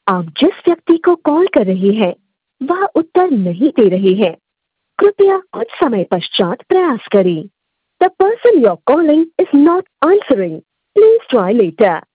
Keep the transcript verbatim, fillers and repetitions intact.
आप जिस व्यक्ति को कॉल कर रहे हैं वह उत्तर नहीं दे रहे हैं। कृपया कुछ समय पश्चात प्रयास करें। The person you are calling is not answering. Please try letter.